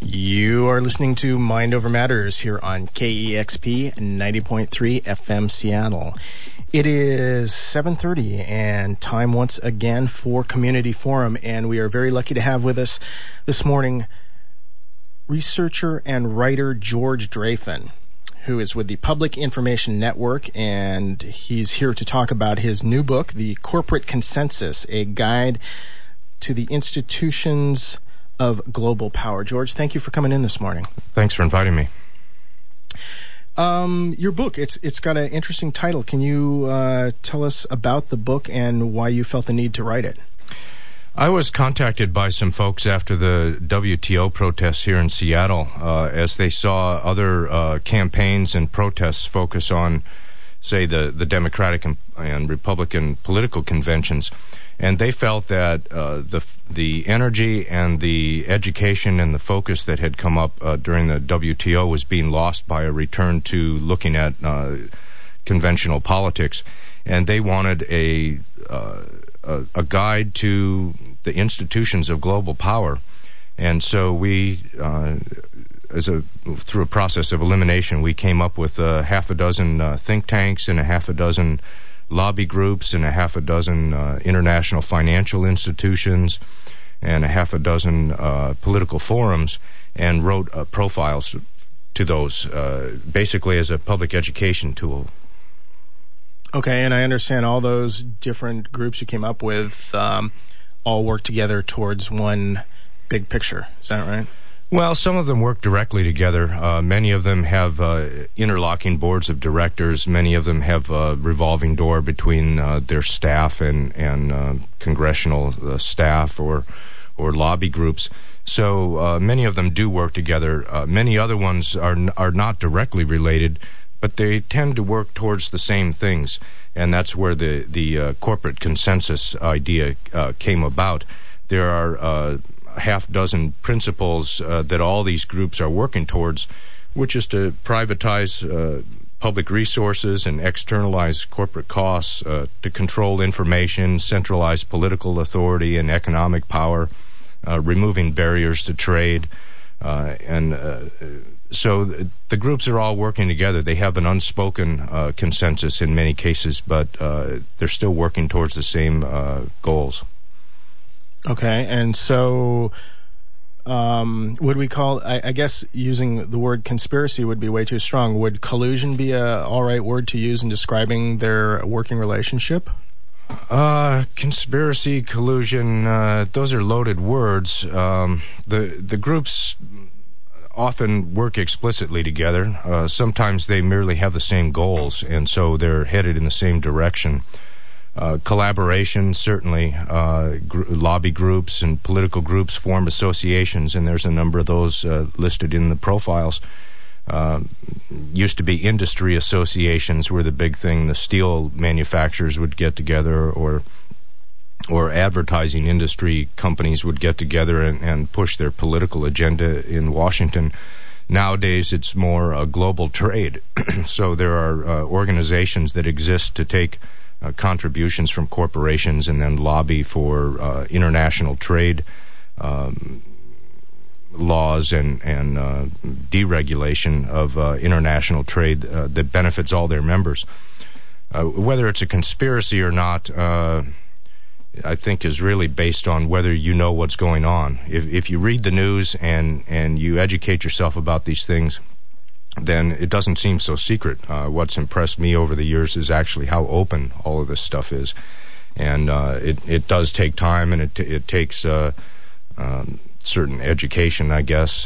You are listening to Mind Over Matters here on KEXP 90.3 FM Seattle. It is 7:30 and time once again for Community Forum, and we are very lucky to have with us this morning researcher and writer George Drafin, who is with the Public Information Network, and he's here to talk about his new book, The Corporate Consensus, a guide to the institutions of global power. George, thank you for coming in this morning. Thanks for inviting me. Your book, it's got an interesting title. Can you tell us about the book and why you felt the need to write it? I was contacted by some folks after the WTO protests here in Seattle as they saw other campaigns and protests focus on, say, the Democratic and Republican political conventions. And they felt that the energy and the education and the focus that had come up during the WTO was being lost by a return to looking at conventional politics. And they wanted a guide to the institutions of global power. And so we, through a process of elimination, we came up with half a dozen think tanks and a half a dozen lobby groups and a half a dozen international financial institutions and a half a dozen political forums, and wrote profiles to those, basically as a public education tool. Okay, and I understand all those different groups you came up with all work together towards one big picture. Is that right? Well, some of them work directly together. Many of them have interlocking boards of directors. Many of them have a revolving door between their staff and congressional staff or lobby groups. So many of them do work together. Many other ones are not directly related, but they tend to work towards the same things. And that's where the corporate consensus idea came about. There are half dozen principles that all these groups are working towards, which is to privatize public resources and externalize corporate costs, to control information, centralize political authority and economic power, removing barriers to trade. So the groups are all working together. They have an unspoken consensus in many cases, but they're still working towards the same goals. Okay, and so would we call, I guess using the word conspiracy would be way too strong. Would collusion be a all right word to use in describing their working relationship? Conspiracy, collusion, those are loaded words. The groups often work explicitly together. Sometimes they merely have the same goals, and so they're headed in the same direction. Collaboration, certainly. Lobby groups and political groups form associations, and there's a number of those listed in the profiles. Used to be industry associations were the big thing. The steel manufacturers would get together, or advertising industry companies would get together and push their political agenda in Washington. Nowadays, it's more a global trade. So there are organizations that exist to take contributions from corporations and then lobby for international trade laws and deregulation of international trade that benefits all their members. Whether it's a conspiracy or not, I think is really based on whether you know what's going on. If you read the news and you educate yourself about these things, then it doesn't seem so secret. What's impressed me over the years is actually how open all of this stuff is. And it does take time, and it takes certain education, I guess,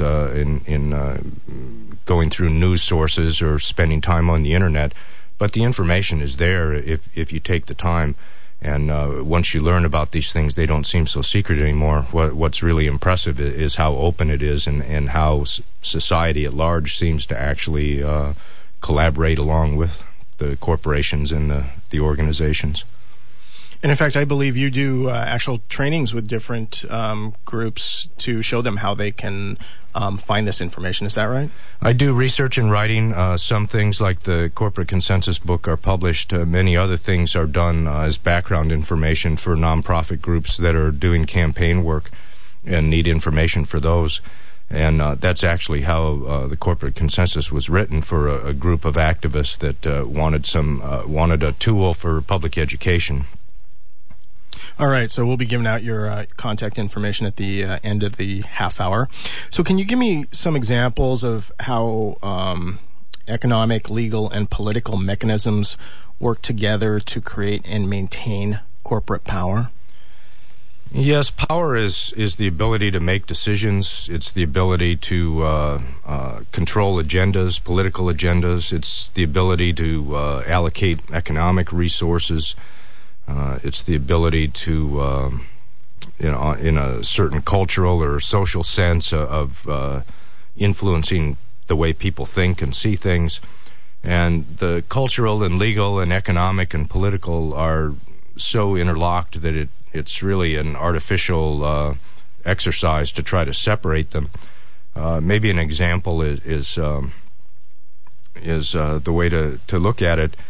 in going through news sources or spending time on the internet. But the information is there if you take the time. And once you learn about these things, they don't seem so secret anymore. What's really impressive is how open it is, and how society at large seems to actually collaborate along with the corporations and the organizations. And in fact, I believe you do actual trainings with different groups to show them how they can find this information. Is that right? I do research and writing. Some things like the Corporate Consensus book are published. Many other things are done as background information for nonprofit groups that are doing campaign work and need information for those. And that's actually how the corporate consensus was written, for a group of activists that wanted a tool for public education. All right, so we'll be giving out your contact information at the end of the half hour. So can you give me some examples of how economic, legal, and political mechanisms work together to create and maintain corporate power? Yes, power is the ability to make decisions. It's the ability to control agendas, political agendas. It's the ability to allocate economic resources. It's the ability to, in a certain cultural or social sense of influencing the way people think and see things. And the cultural and legal and economic and political are so interlocked that it's really an artificial exercise to try to separate them. Maybe an example is the way to look at it.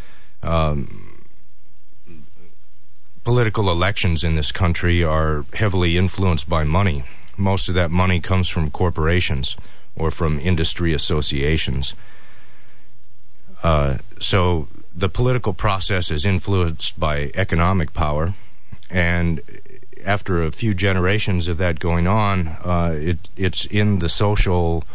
Political elections in this country are heavily influenced by money. Most of that money comes from corporations or from industry associations. So the political process is influenced by economic power, and after a few generations of that going on, it's in the social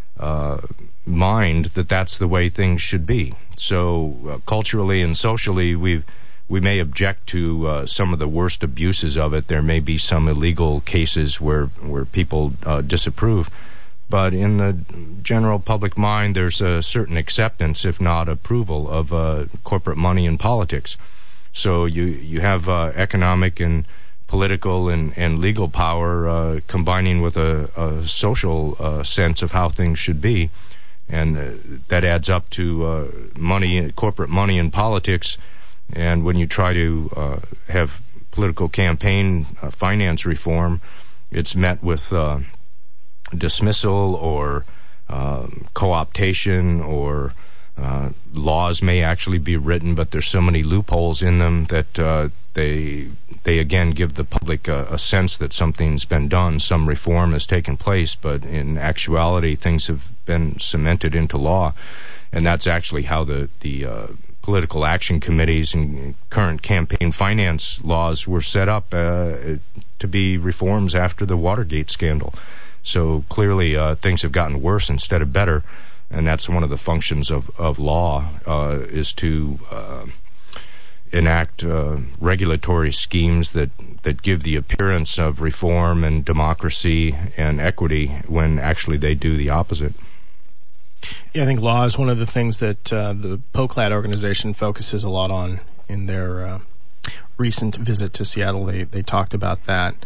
mind that that's the way things should be. So culturally and socially, we may object to some of the worst abuses of it. There may be some illegal cases where people disapprove. But in the general public mind, there's a certain acceptance, if not approval, of corporate money in politics. So you have economic and political and legal power combining with a social sense of how things should be. And that adds up to corporate money in politics. And when you try to have political campaign finance reform, it's met with dismissal or co-optation, or laws may actually be written, but there's so many loopholes in them that they again give the public a sense that something's been done, some reform has taken place, but in actuality things have been cemented into law. And that's actually how the political action committees and current campaign finance laws were set up to be reforms after the Watergate scandal. So clearly things have gotten worse instead of better, and that's one of the functions of law, is to enact regulatory schemes that give the appearance of reform and democracy and equity when actually they do the opposite. Yeah, I think law is one of the things that the POCLAD organization focuses a lot on in their recent visit to Seattle. They talked about that.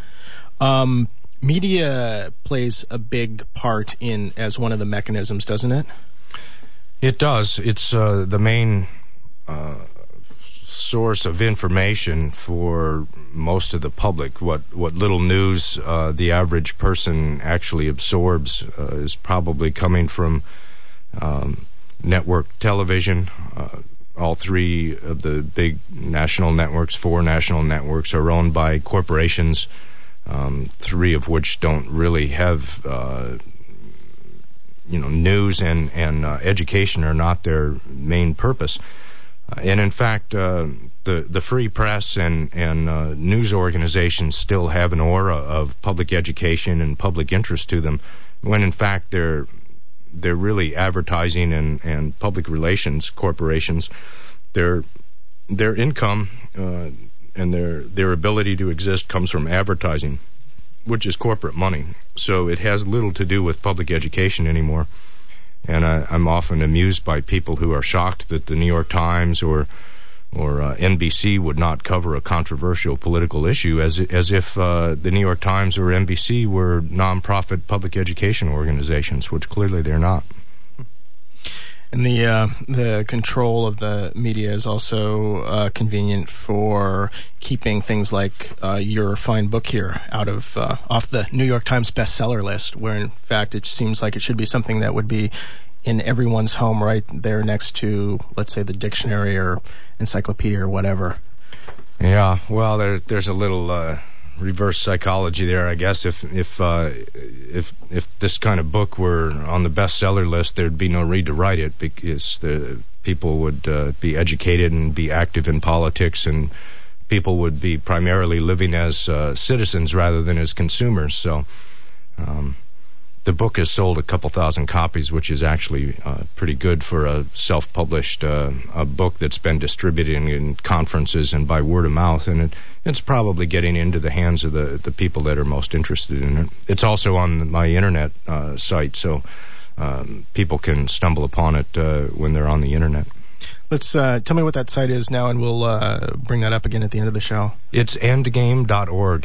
Media plays a big part as one of the mechanisms, doesn't it? It does. It's the main source of information for most of the public. What little news the average person actually absorbs is probably coming from network television. All three of the big national networks, 4 national networks, are owned by corporations. 3 of which don't really have, news and education are not their main purpose. And in fact, the free press and news organizations still have an aura of public education and public interest to them, when in fact they're really advertising and public relations corporations. Their income and their ability to exist comes from advertising, which is corporate money. So it has little to do with public education anymore. And I'm often amused by people who are shocked that the New York Times or NBC would not cover a controversial political issue, as if the New York Times or NBC were nonprofit public education organizations, which clearly they're not. And the control of the media is also convenient for keeping things like your fine book here out of off the New York Times bestseller list, where in fact it seems like it should be something that would be in everyone's home, right there next to, let's say, the dictionary or encyclopedia or whatever. Yeah, well, there's a little reverse psychology there, I guess. If this kind of book were on the bestseller list, there'd be no need to write it, because the people would be educated and be active in politics, and people would be primarily living as citizens rather than as consumers. So the book has sold a couple thousand copies, which is actually pretty good for a self-published a book that's been distributed in conferences and by word of mouth, and it's probably getting into the hands of the people that are most interested in it. It's also on my internet site, so people can stumble upon it when they're on the internet. Let's tell me what that site is now, and we'll bring that up again at the end of the show. It's endgame.org,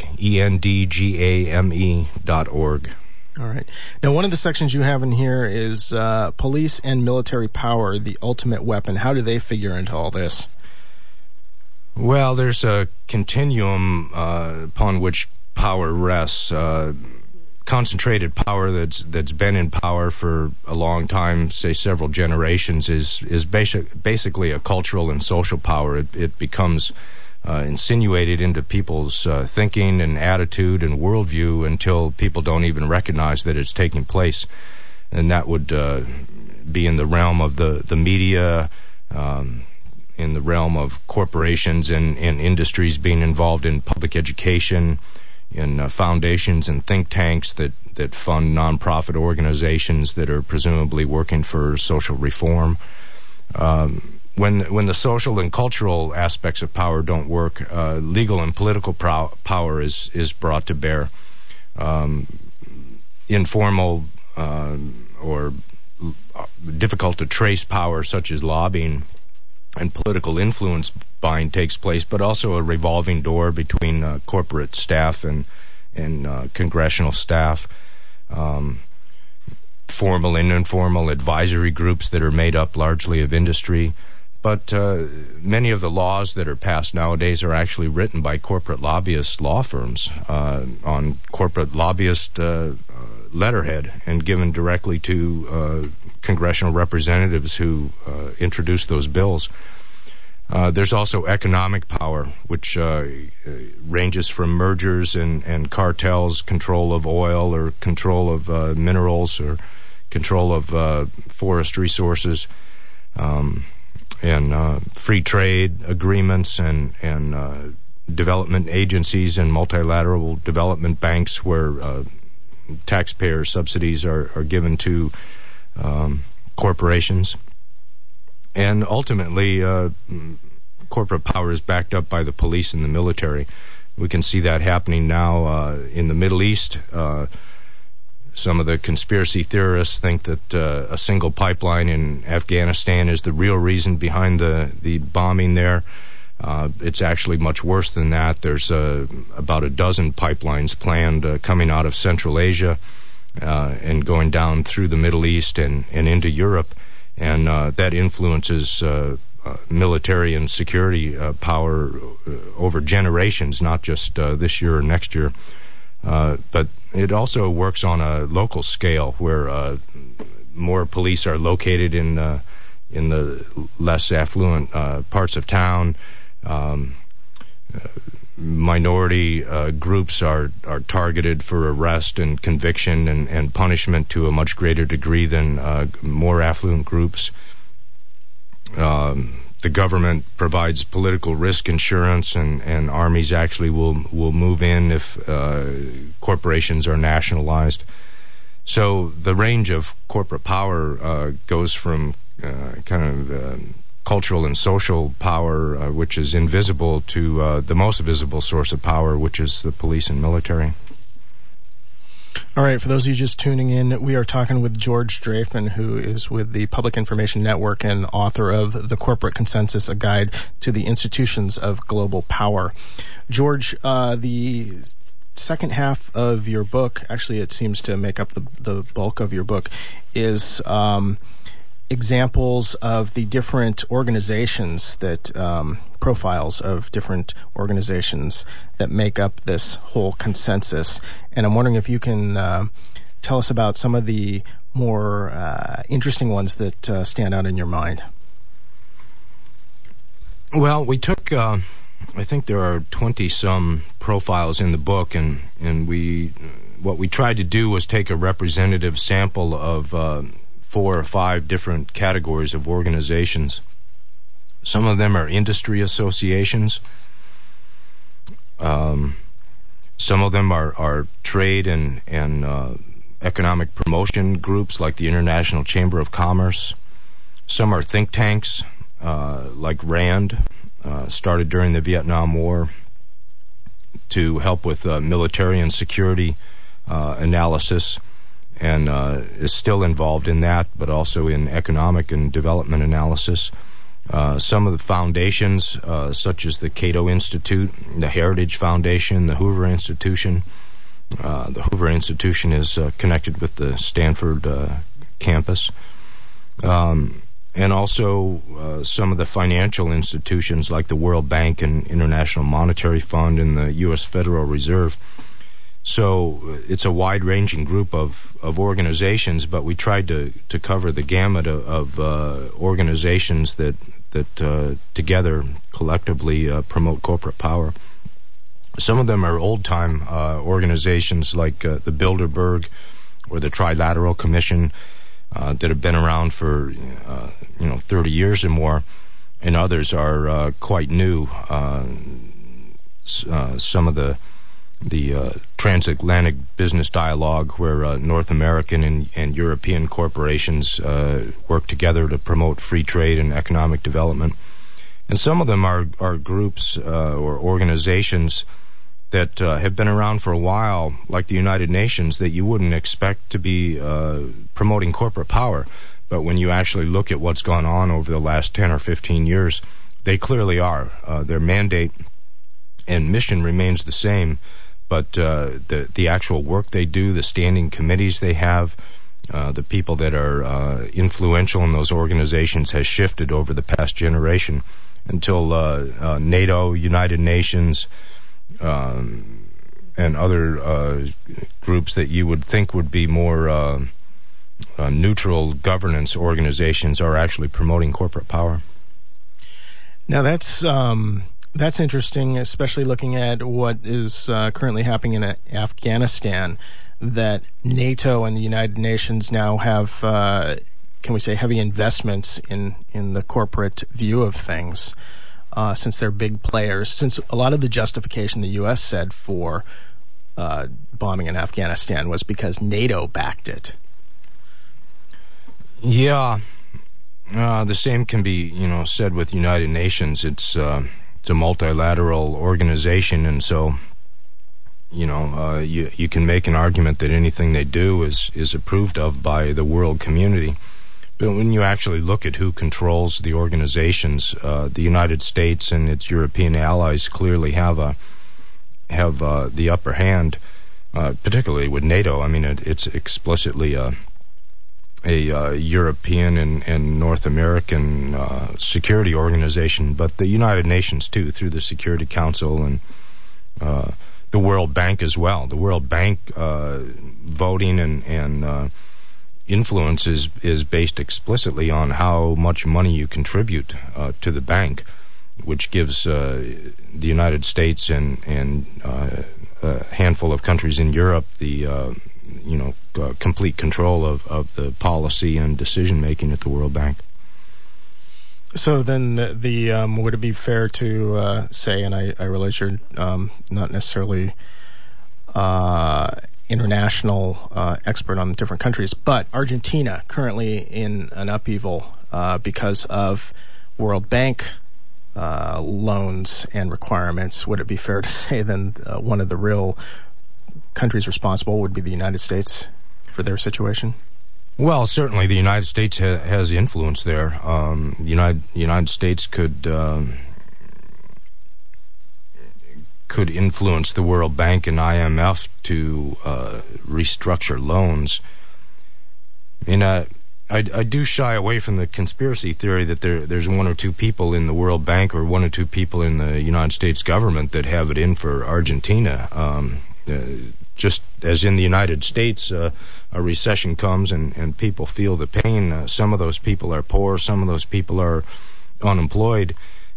endgame.org. All right. Now, one of the sections you have in here is police and military power, the ultimate weapon. How do they figure into all this? Well, there's a continuum upon which power rests. Concentrated power that's been in power for a long time, say several generations, is basically a cultural and social power. It becomes insinuated into people's thinking and attitude and worldview until people don't even recognize that it's taking place. And that would be in the realm of the media, in the realm of corporations and industries being involved in public education, in foundations and think tanks that fund nonprofit organizations that are presumably working for social reform. When the social and cultural aspects of power don't work, legal and political power is brought to bear. Informal or difficult to trace power, such as lobbying and political influence buying, takes place, but also a revolving door between corporate staff and congressional staff, formal and informal advisory groups that are made up largely of industry. But many of the laws that are passed nowadays are actually written by corporate lobbyist law firms on corporate lobbyist letterhead and given directly to congressional representatives who introduce those bills. There's also economic power, which ranges from mergers and cartels, control of oil or control of minerals or control of forest resources, and free trade agreements and development agencies and multilateral development banks where taxpayer subsidies are given to corporations. And ultimately, corporate power is backed up by the police and the military. We can see that happening now in the Middle East. Some of the conspiracy theorists think that a single pipeline in Afghanistan is the real reason behind the bombing there. It's actually much worse than that. There's about a dozen pipelines planned coming out of Central Asia and going down through the Middle East and into Europe. And that influences military and security power over generations, not just this year or next year. But it also works on a local scale where more police are located in the less affluent parts of town. Minority groups are targeted for arrest and conviction and punishment to a much greater degree than more affluent groups. The government provides political risk insurance, and armies actually will move in if corporations are nationalized. So the range of corporate power goes from cultural and social power, which is invisible, to the most visible source of power, which is the police and military. All right, for those of you just tuning in, we are talking with George Drafin, who is with the Public Information Network and author of The Corporate Consensus, a guide to the institutions of global power. George, the second half of your book, actually it seems to make up the bulk of your book, is examples of the different organizations that profiles of different organizations that make up this whole consensus. And I'm wondering if you can tell us about some of the more interesting ones that stand out in your mind. Well, we took I think there are 20-some profiles in the book, and what we tried to do was take a representative sample of 4 or 5 different categories of organizations. Some of them are industry associations. Some of them are trade and economic promotion groups like the International Chamber of Commerce. Some are think tanks like RAND, started during the Vietnam War to help with military and security analysis, and is still involved in that, but also in economic and development analysis. Some of the foundations, such as the Cato Institute, the Heritage Foundation, the Hoover Institution. The Hoover Institution is connected with the Stanford campus. And also some of the financial institutions like the World Bank and International Monetary Fund and the U.S. Federal Reserve. So it's a wide-ranging group of organizations, but we tried to cover the gamut of organizations that together collectively promote corporate power. Some of them are old-time organizations like the Bilderberg or the Trilateral Commission that have been around for 30 years or more, and others are quite new. Some of the Transatlantic Business Dialogue, where North American and European corporations work together to promote free trade and economic development. And some of them are groups or organizations that have been around for a while, like the United Nations, that you wouldn't expect to be promoting corporate power. But when you actually look at what's gone on over the last 10 or 15 years, they clearly are. Their mandate and mission remains the same, but the actual work they do, the standing committees they have, the people that are influential in those organizations has shifted over the past generation until NATO, United Nations, and other groups that you would think would be more neutral governance organizations are actually promoting corporate power. Now that's interesting, especially looking at what is currently happening in Afghanistan, that NATO and the United Nations now have, can we say, heavy investments in the corporate view of things. Since they're big players, since a lot of the justification the U.S. said for bombing in Afghanistan was because NATO backed it. Yeah, the same can be, said with United Nations. It's a multilateral organization, and so, you can make an argument that anything they do is approved of by the world community. But when you actually look at who controls the organizations, the United States and its European allies clearly have the upper hand, particularly with NATO. I mean, it's explicitly a European and North American security organization, but the United Nations too, through the Security Council and the World Bank as well. The World Bank voting and influence is based explicitly on how much money you contribute to the bank, which gives the United States and a handful of countries in Europe the complete control of the policy and decision making at the World Bank. So then, would it be fair to say, and I realize you're not necessarily international expert on different countries, but Argentina currently in an upheaval because of World Bank loans and requirements. Would it be fair to say then one of the real countries responsible would be the United States for their situation? Well, certainly the United States has influence there. The United States could influence the World Bank and IMF to restructure loans. And I do shy away from the conspiracy theory that there's one or two people in the World Bank or one or two people in the United States government that have it in for Argentina. Just as in the United States, a recession comes and people feel the pain. Some of those people are poor, some of those people are unemployed,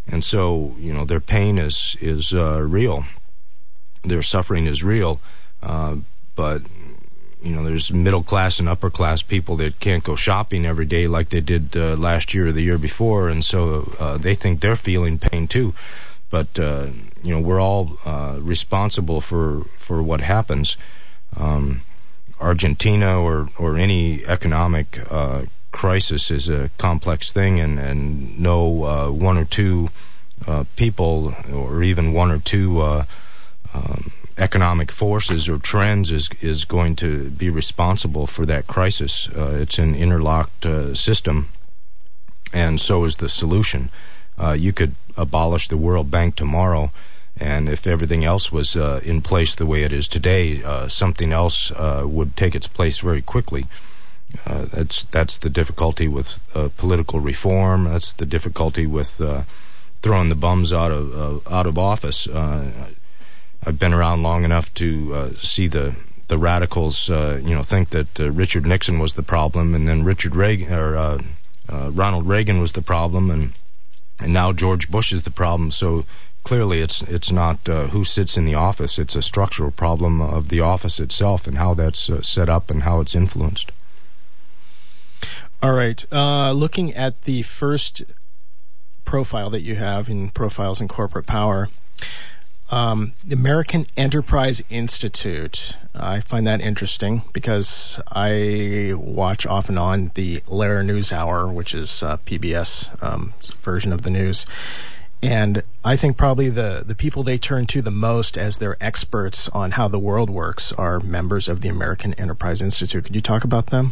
And so, their pain is real. Their suffering is real. But, there's middle class and upper class people that can't go shopping every day like they did last year or the year before. And so they think they're feeling pain too. But, we're all responsible for what happens. Argentina or any economic crisis is a complex thing, and no one or two people or even one or two economic forces or trends is going to be responsible for that crisis. It's an interlocked system, and so is the solution. You could abolish the World Bank tomorrow, and if everything else was in place the way it is today, something else would take its place very quickly. That's the difficulty with political reform. That's the difficulty with throwing the bums out of office. I've been around long enough to see the radicals, think that Richard Nixon was the problem, and then Ronald Reagan was the problem, and now George Bush is the problem. So clearly, it's not who sits in the office; it's a structural problem of the office itself and how that's set up and how it's influenced. All right. Looking at the first profile that you have in Profiles in Corporate Power, the American Enterprise Institute. I find that interesting because I watch off and on the Lehrer NewsHour, which is PBS version of the news. And I think probably the people they turn to the most as their experts on how the world works are members of the American Enterprise Institute. Could you talk about them?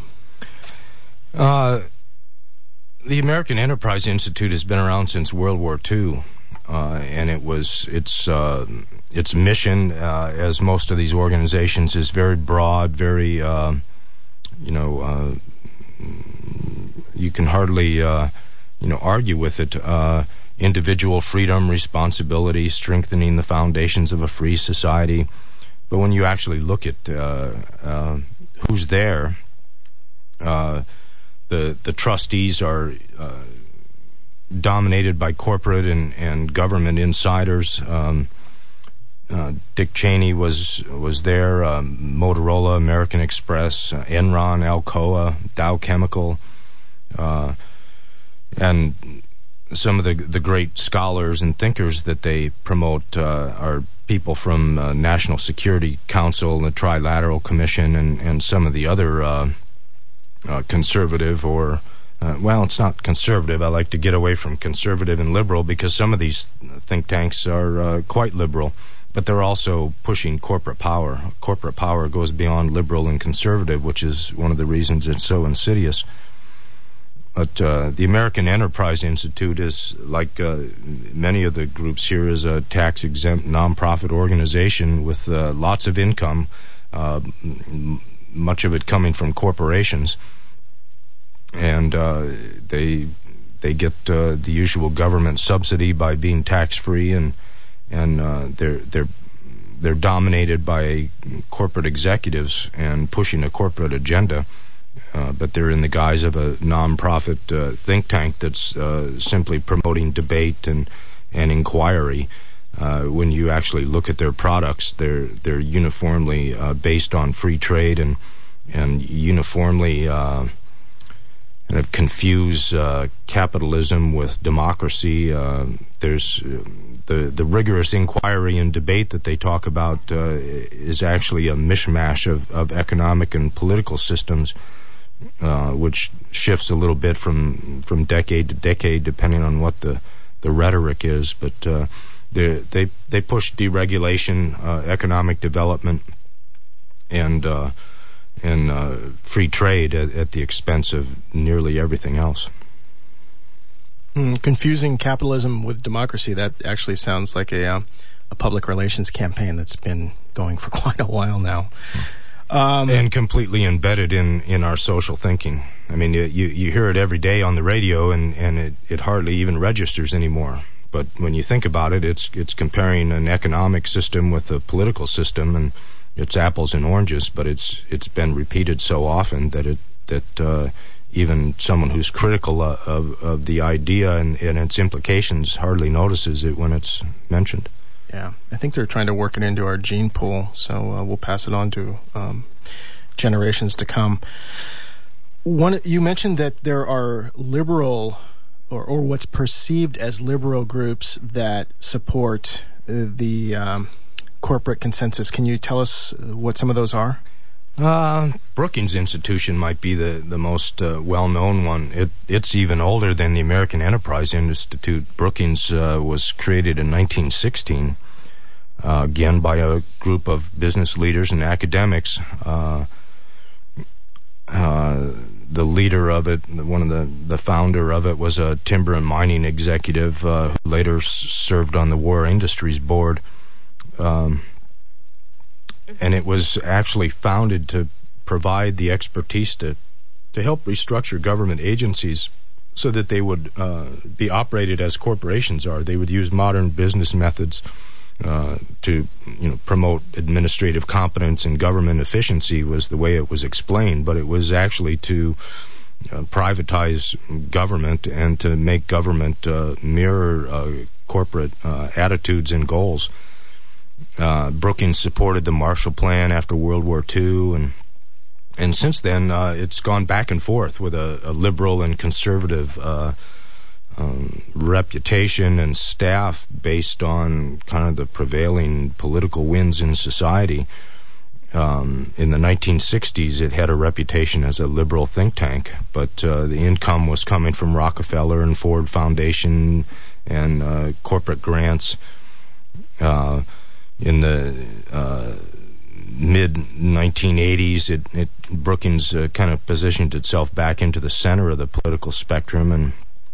The American Enterprise Institute has been around since World War II, and its mission, as most of these organizations, is very broad, very you can hardly argue with it. Individual freedom, responsibility, strengthening the foundations of a free society. But when you actually look at who's there, the trustees are dominated by corporate and government insiders. Dick Cheney was there, Motorola, American Express, Enron, Alcoa, Dow Chemical, and some of the great scholars and thinkers that they promote are people from National Security Council, the Trilateral Commission, and some of the other conservative or it's not conservative. I like to get away from conservative and liberal because some of these think tanks are quite liberal, but they're also pushing corporate power. Corporate power goes beyond liberal and conservative, which is one of the reasons it's so insidious. But the American Enterprise Institute is, like many of the groups here, is a tax-exempt nonprofit organization with lots of income, much of it coming from corporations. And they get the usual government subsidy by being tax-free, and they're dominated by corporate executives and pushing a corporate agenda. But they're in the guise of a non-profit think tank that's simply promoting debate and inquiry. When you actually look at their products, they're uniformly based on free trade and uniformly kind of confuse capitalism with democracy. There's the rigorous inquiry and debate that they talk about is actually a mishmash of economic and political systems, which shifts a little bit from decade to decade depending on what the rhetoric is. But they push deregulation, economic development, and free trade at the expense of nearly everything else. Confusing capitalism with democracy, that actually sounds like a public relations campaign that's been going for quite a while now. And completely embedded in our social thinking. I mean, you hear it every day on the radio, and it hardly even registers anymore. But when you think about it, it's comparing an economic system with a political system, and it's apples and oranges, but it's been repeated so often that that even someone who's critical of the idea and its implications hardly notices it when it's mentioned. Yeah, I think they're trying to work it into our gene pool, so we'll pass it on to generations to come. You mentioned that there are liberal, or what's perceived as liberal groups that support the corporate consensus. Can you tell us what some of those are? Brookings Institution might be the most well-known one. It's even older than the American Enterprise Institute. Brookings was created in 1916, again by a group of business leaders and academics. The leader of it, one of the founder of it, was a timber and mining executive who later served on the War Industries Board. And it was actually founded to provide the expertise to help restructure government agencies so that they would be operated as corporations are. They would use modern business methods to promote administrative competence and government efficiency, was the way it was explained. But it was actually to privatize government and to make government mirror corporate attitudes and goals. Brookings supported the Marshall Plan after World War II, and since then it's gone back and forth with a liberal and conservative reputation and staff based on kind of the prevailing political winds in society. In the 1960s, it had a reputation as a liberal think tank, but the income was coming from Rockefeller and Ford Foundation and corporate grants. In the mid-1980s, Brookings kind of positioned itself back into the center of the political spectrum, and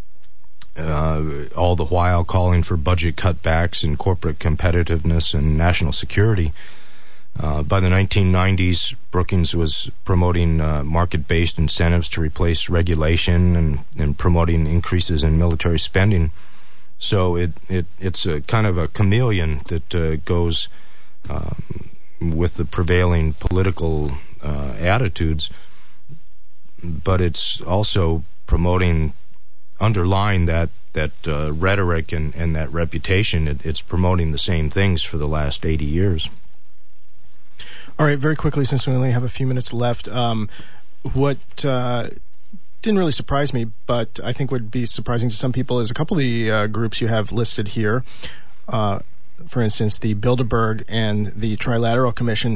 all the while calling for budget cutbacks and corporate competitiveness and national security. By the 1990s, Brookings was promoting market-based incentives to replace regulation and promoting increases in military spending. So it's a kind of a chameleon that goes with the prevailing political attitudes, but it's also promoting, underlying that rhetoric and that reputation. It's promoting the same things for the last 80 years. All right, very quickly, since we only have a few minutes left, what didn't really surprise me, but I think would be surprising to some people is a couple of the groups you have listed here. For instance, the Bilderberg and the Trilateral Commission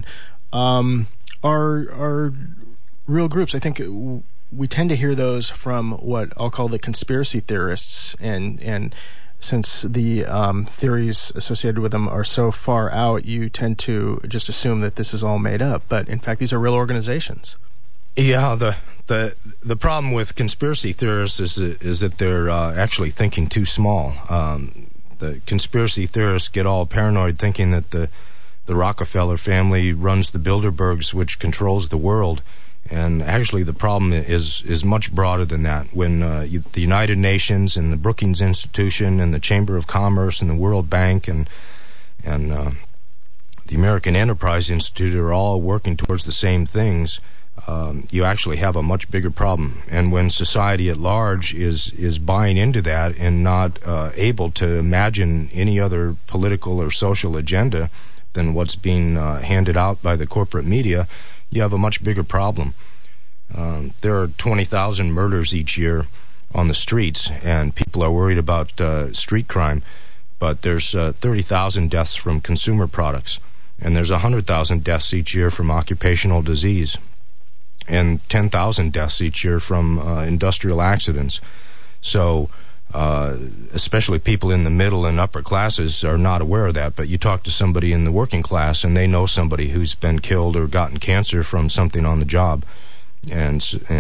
are real groups. I think we tend to hear those from what I'll call the conspiracy theorists, and since the theories associated with them are so far out, you tend to just assume that this is all made up. But in fact, these are real organizations. Yeah, the problem with conspiracy theorists is that they're actually thinking too small. The conspiracy theorists get all paranoid, thinking that the Rockefeller family runs the Bilderbergs, which controls the world. And actually, the problem is much broader than that. When the United Nations and the Brookings Institution and the Chamber of Commerce and the World Bank and the American Enterprise Institute are all working towards the same things, you actually have a much bigger problem. And when society at large is buying into that and not able to imagine any other political or social agenda than what's being handed out by the corporate media, you have a much bigger problem. There are 20,000 murders each year on the streets, and people are worried about street crime, but there's 30,000 deaths from consumer products, and there's 100,000 deaths each year from occupational disease, and 10,000 deaths each year from industrial accidents. So especially people in the middle and upper classes are not aware of that, but you talk to somebody in the working class and they know somebody who's been killed or gotten cancer from something on the job. And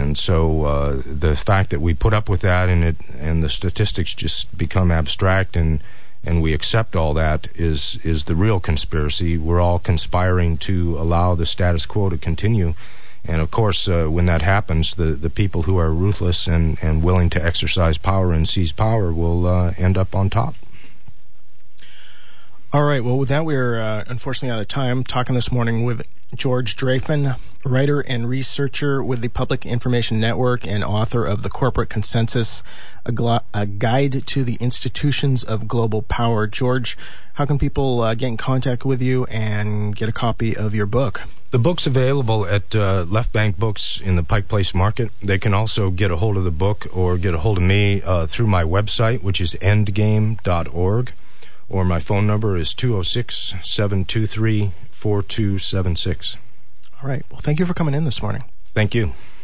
so the fact that we put up with that and the statistics just become abstract and we accept all that is the real conspiracy. We're all conspiring to allow the status quo to continue. And of course, when that happens, the people who are ruthless and willing to exercise power and seize power will end up on top. All right. Well, with that, we're unfortunately out of time. Talking this morning with George Dreyfin, writer and researcher with the Public Information Network and author of The Corporate Consensus, a guide to the institutions of global power. George, how can people get in contact with you and get a copy of your book? The book's available at Left Bank Books in the Pike Place Market. They can also get a hold of the book or get a hold of me through my website, which is endgame.org, or my phone number is 206-723-4276. All right. Well, thank you for coming in this morning. Thank you.